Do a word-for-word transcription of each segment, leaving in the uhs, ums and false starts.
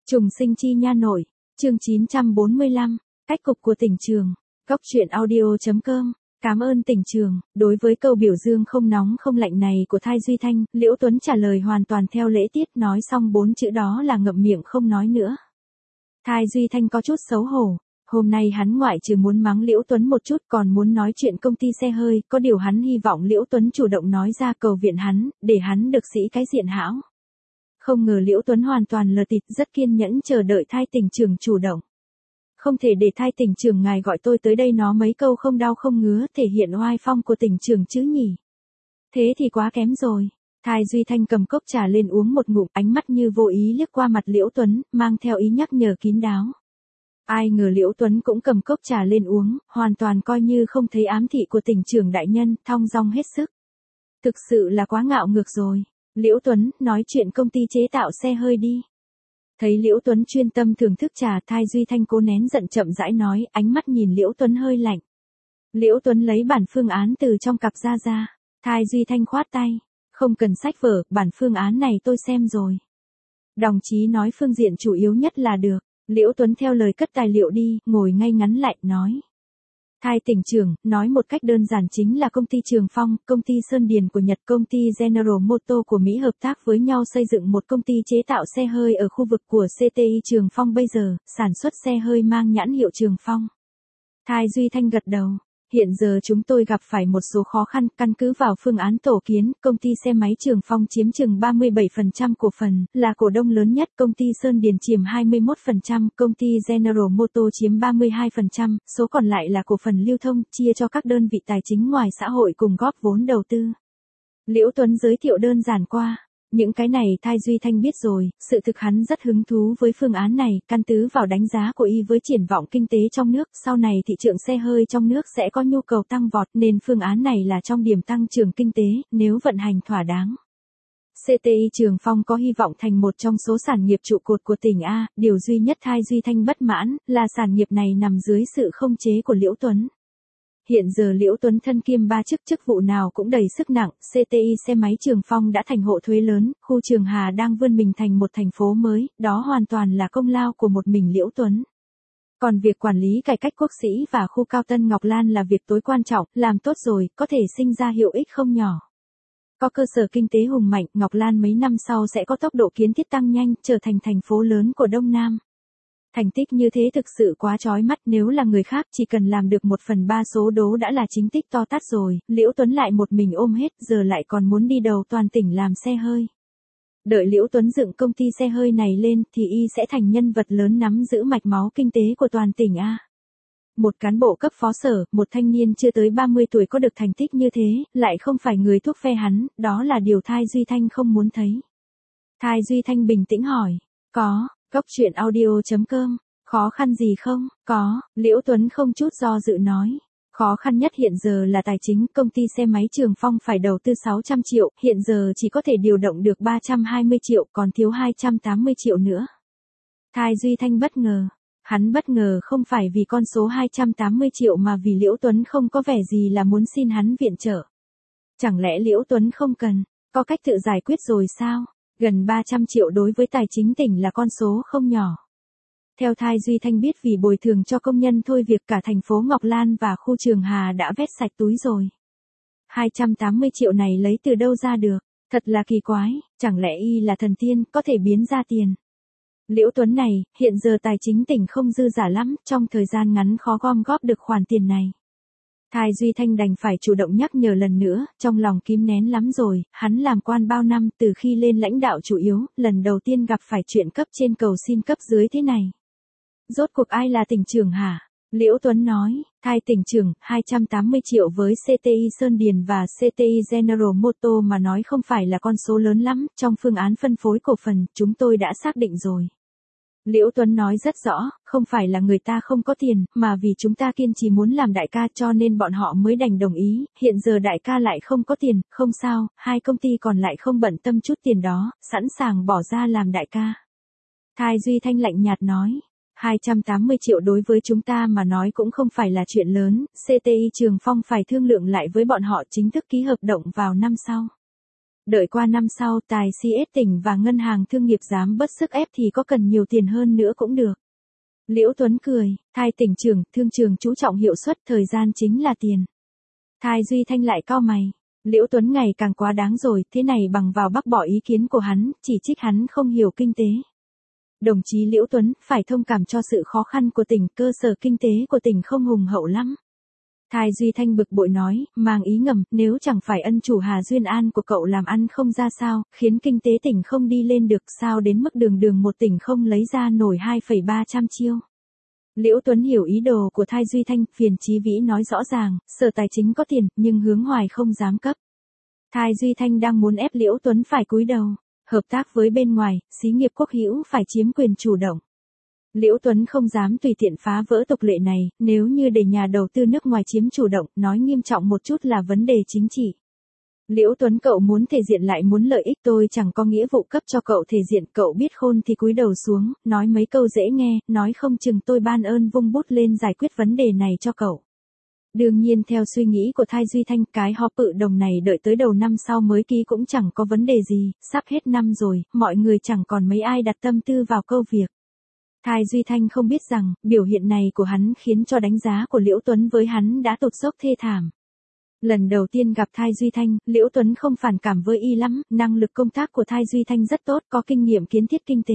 Trùng sinh chi nha nội, chương chín trăm bốn mươi lăm, cách cục của tỉnh trường, góc truyện audio.com. Cảm ơn tỉnh trường. Đối với câu biểu dương không nóng không lạnh này của Thai Duy Thanh, Liễu Tuấn trả lời hoàn toàn theo lễ tiết, nói xong bốn chữ đó là ngậm miệng không nói nữa. Thai Duy Thanh có chút xấu hổ. Hôm nay hắn ngoại trừ muốn mắng Liễu Tuấn một chút còn muốn nói chuyện công ty xe hơi, có điều hắn hy vọng Liễu Tuấn chủ động nói ra cầu viện hắn, để hắn được sĩ cái diện hão. Không ngờ Liễu Tuấn hoàn toàn lờ tịt, rất kiên nhẫn chờ đợi Thai tỉnh trường chủ động. Không thể để Thai tỉnh trường ngài gọi tôi tới đây nó mấy câu không đau không ngứa thể hiện oai phong của tỉnh trường chứ nhỉ. Thế thì quá kém rồi. Thai Duy Thanh cầm cốc trà lên uống một ngụm, ánh mắt như vô ý liếc qua mặt Liễu Tuấn, mang theo ý nhắc nhở kín đáo. Ai ngờ Liễu Tuấn cũng cầm cốc trà lên uống, hoàn toàn coi như không thấy ám thị của tỉnh trưởng đại nhân, thong dong hết sức. Thực sự là quá ngạo ngược rồi. Liễu Tuấn, nói chuyện công ty chế tạo xe hơi đi. Thấy Liễu Tuấn chuyên tâm thưởng thức trà, Thai Duy Thanh cố nén giận chậm rãi nói, ánh mắt nhìn Liễu Tuấn hơi lạnh. Liễu Tuấn lấy bản phương án từ trong cặp ra ra. Thai Duy Thanh khoát tay. Không cần sách vở, bản phương án này tôi xem rồi. Đồng chí nói phương diện chủ yếu nhất là được. Liễu Tuấn theo lời cất tài liệu đi, ngồi ngay ngắn lại, nói. Thai tỉnh trưởng, nói một cách đơn giản chính là công ty Trường Phong, công ty Sơn Điền của Nhật, công ty General Motors của Mỹ hợp tác với nhau xây dựng một công ty chế tạo xe hơi ở khu vực của xê tê i Trường Phong bây giờ, sản xuất xe hơi mang nhãn hiệu Trường Phong. Thai Duy Thanh gật đầu. Hiện giờ chúng tôi gặp phải một số khó khăn, căn cứ vào phương án tổ kiến, công ty xe máy Trường Phong chiếm chừng ba mươi bảy phần trăm cổ phần, là cổ đông lớn nhất, công ty Sơn Điền chiếm hai mươi mốt phần trăm, công ty General Motors chiếm ba mươi hai phần trăm, số còn lại là cổ phần lưu thông, chia cho các đơn vị tài chính ngoài xã hội cùng góp vốn đầu tư. Liễu Tuấn giới thiệu đơn giản qua. Những cái này Thai Duy Thanh biết rồi, sự thực hắn rất hứng thú với phương án này, căn cứ vào đánh giá của y với triển vọng kinh tế trong nước, sau này thị trường xe hơi trong nước sẽ có nhu cầu tăng vọt, nên phương án này là trong điểm tăng trưởng kinh tế, nếu vận hành thỏa đáng. xê tê i Trường Phong có hy vọng thành một trong số sản nghiệp trụ cột của tỉnh A, điều duy nhất Thai Duy Thanh bất mãn, là sản nghiệp này nằm dưới sự không chế của Liễu Tuấn. Hiện giờ Liễu Tuấn thân kiêm ba chức, chức vụ nào cũng đầy sức nặng, xê tê i xe máy Trường Phong đã thành hộ thuế lớn, khu Trường Hà đang vươn mình thành một thành phố mới, đó hoàn toàn là công lao của một mình Liễu Tuấn. Còn việc quản lý cải cách Quốc Sĩ và khu Cao Tân Ngọc Lan là việc tối quan trọng, làm tốt rồi, có thể sinh ra hiệu ích không nhỏ. Có cơ sở kinh tế hùng mạnh, Ngọc Lan mấy năm sau sẽ có tốc độ kiến thiết tăng nhanh, trở thành thành phố lớn của Đông Nam. Thành tích như thế thực sự quá chói mắt, nếu là người khác chỉ cần làm được một phần ba số đố đã là chính tích to tát rồi, Liễu Tuấn lại một mình ôm hết, giờ lại còn muốn đi đầu toàn tỉnh làm xe hơi. Đợi Liễu Tuấn dựng công ty xe hơi này lên thì y sẽ thành nhân vật lớn nắm giữ mạch máu kinh tế của toàn tỉnh A. Một cán bộ cấp phó sở, một thanh niên chưa tới ba mươi tuổi có được thành tích như thế, lại không phải người thuốc phe hắn, đó là điều Thai Duy Thanh không muốn thấy. Thai Duy Thanh bình tĩnh hỏi, có. Góc truyện audio.com, khó khăn gì không? Có, Liễu Tuấn không chút do dự nói. Khó khăn nhất hiện giờ là tài chính, công ty xe máy Trường Phong phải đầu tư sáu trăm triệu, hiện giờ chỉ có thể điều động được ba trăm hai mươi triệu, còn thiếu hai trăm tám mươi triệu nữa. Thai Duy Thanh bất ngờ. Hắn bất ngờ không phải vì con số hai trăm tám mươi triệu mà vì Liễu Tuấn không có vẻ gì là muốn xin hắn viện trợ. Chẳng lẽ Liễu Tuấn không cần, có cách tự giải quyết rồi sao? Gần ba trăm triệu đối với tài chính tỉnh là con số không nhỏ. Theo Thai Duy Thanh biết, vì bồi thường cho công nhân thôi việc cả thành phố Ngọc Lan và khu Trường Hà đã vét sạch túi rồi. hai trăm tám mươi triệu này lấy từ đâu ra được? Thật là kỳ quái, chẳng lẽ y là thần tiên, có thể biến ra tiền. Liễu Tuấn này, hiện giờ tài chính tỉnh không dư giả lắm, trong thời gian ngắn khó gom góp được khoản tiền này. Thai Duy Thanh đành phải chủ động nhắc nhở lần nữa, trong lòng kìm nén lắm rồi, hắn làm quan bao năm, từ khi lên lãnh đạo chủ yếu, lần đầu tiên gặp phải chuyện cấp trên cầu xin cấp dưới thế này. Rốt cuộc ai là tỉnh trưởng hả? Liễu Tuấn nói, Thai tỉnh trưởng, hai trăm tám mươi triệu với xê tê i Sơn Điền và xê tê i General Motors mà nói không phải là con số lớn lắm, trong phương án phân phối cổ phần, chúng tôi đã xác định rồi. Liễu Tuấn nói rất rõ, không phải là người ta không có tiền, mà vì chúng ta kiên trì muốn làm đại ca cho nên bọn họ mới đành đồng ý, hiện giờ đại ca lại không có tiền, không sao, hai công ty còn lại không bận tâm chút tiền đó, sẵn sàng bỏ ra làm đại ca. Thai Duy Thanh lạnh nhạt nói, hai trăm tám mươi triệu đối với chúng ta mà nói cũng không phải là chuyện lớn, xê tê i Trường Phong phải thương lượng lại với bọn họ, chính thức ký hợp đồng vào năm sau. Đợi qua năm sau tài xê ét tỉnh và ngân hàng thương nghiệp dám bớt sức ép thì có cần nhiều tiền hơn nữa cũng được. Liễu Tuấn cười, Thai tỉnh trưởng, thương trường chú trọng hiệu suất, thời gian chính là tiền. Thai Duy Thanh lại cau mày. Liễu Tuấn ngày càng quá đáng rồi, thế này bằng vào bác bỏ ý kiến của hắn, chỉ trích hắn không hiểu kinh tế. Đồng chí Liễu Tuấn, phải thông cảm cho sự khó khăn của tỉnh, cơ sở kinh tế của tỉnh không hùng hậu lắm. Thai Duy Thanh bực bội nói, mang ý ngầm, nếu chẳng phải ân chủ Hà Duyên An của cậu làm ăn không ra sao, khiến kinh tế tỉnh không đi lên được, sao đến mức đường đường một tỉnh không lấy ra nổi hai phẩy ba trăm chiêu. Liễu Tuấn hiểu ý đồ của Thai Duy Thanh, phiền Chí Vĩ nói rõ ràng, sở tài chính có tiền, nhưng hướng hoài không dám cấp. Thai Duy Thanh đang muốn ép Liễu Tuấn phải cúi đầu, hợp tác với bên ngoài, xí nghiệp quốc hữu phải chiếm quyền chủ động. Liễu Tuấn không dám tùy tiện phá vỡ tục lệ này, nếu như để nhà đầu tư nước ngoài chiếm chủ động, nói nghiêm trọng một chút là vấn đề chính trị. Liễu Tuấn, cậu muốn thể diện lại muốn lợi ích, tôi chẳng có nghĩa vụ cấp cho cậu thể diện, cậu biết khôn thì cúi đầu xuống, nói mấy câu dễ nghe, nói không chừng tôi ban ơn vung bút lên giải quyết vấn đề này cho cậu. Đương nhiên theo suy nghĩ của Thai Duy Thanh, cái họp tự đồng này đợi tới đầu năm sau mới ký cũng chẳng có vấn đề gì, sắp hết năm rồi, mọi người chẳng còn mấy ai đặt tâm tư vào câu việc. Thai Duy Thanh không biết rằng, biểu hiện này của hắn khiến cho đánh giá của Liễu Tuấn với hắn đã tụt dốc thê thảm. Lần đầu tiên gặp Thai Duy Thanh, Liễu Tuấn không phản cảm với y lắm, năng lực công tác của Thai Duy Thanh rất tốt, có kinh nghiệm kiến thiết kinh tế.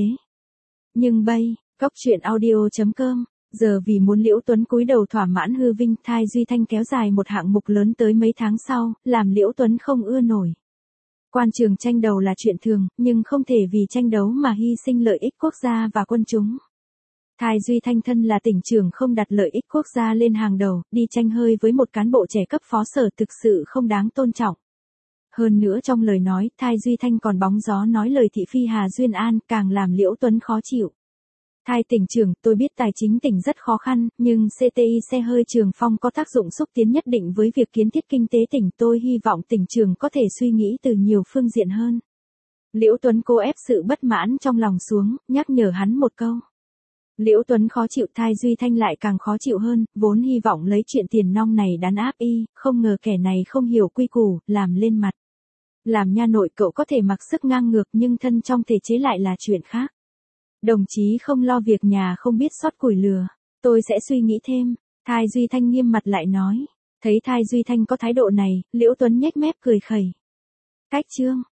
Nhưng bây, Cóc Truyện Audio chấm com, giờ vì muốn Liễu Tuấn cúi đầu thỏa mãn hư vinh, Thai Duy Thanh kéo dài một hạng mục lớn tới mấy tháng sau, làm Liễu Tuấn không ưa nổi. Quan trường tranh đầu là chuyện thường, nhưng không thể vì tranh đấu mà hy sinh lợi ích quốc gia và quân chúng. Thai Duy Thanh thân là tỉnh trưởng không đặt lợi ích quốc gia lên hàng đầu, đi tranh hơi với một cán bộ trẻ cấp phó sở thực sự không đáng tôn trọng. Hơn nữa trong lời nói, Thai Duy Thanh còn bóng gió nói lời thị phi Hà Duyên An, càng làm Liễu Tuấn khó chịu. Thai tỉnh trưởng, tôi biết tài chính tỉnh rất khó khăn, nhưng xê tê i xe hơi Trường Phong có tác dụng xúc tiến nhất định với việc kiến thiết kinh tế tỉnh, tôi hy vọng tỉnh trưởng có thể suy nghĩ từ nhiều phương diện hơn. Liễu Tuấn cố ép sự bất mãn trong lòng xuống, nhắc nhở hắn một câu. Liễu Tuấn khó chịu, Thai Duy Thanh lại càng khó chịu hơn, vốn hy vọng lấy chuyện tiền nong này đàn áp y, không ngờ kẻ này không hiểu quy củ, làm lên mặt. Làm nha nội cậu có thể mặc sức ngang ngược nhưng thân trong thể chế lại là chuyện khác. Đồng chí không lo việc nhà không biết xót củi lửa, tôi sẽ suy nghĩ thêm. Thai Duy Thanh nghiêm mặt lại nói. Thấy Thai Duy Thanh có thái độ này, Liễu Tuấn nhếch mép cười khẩy. Cách chương.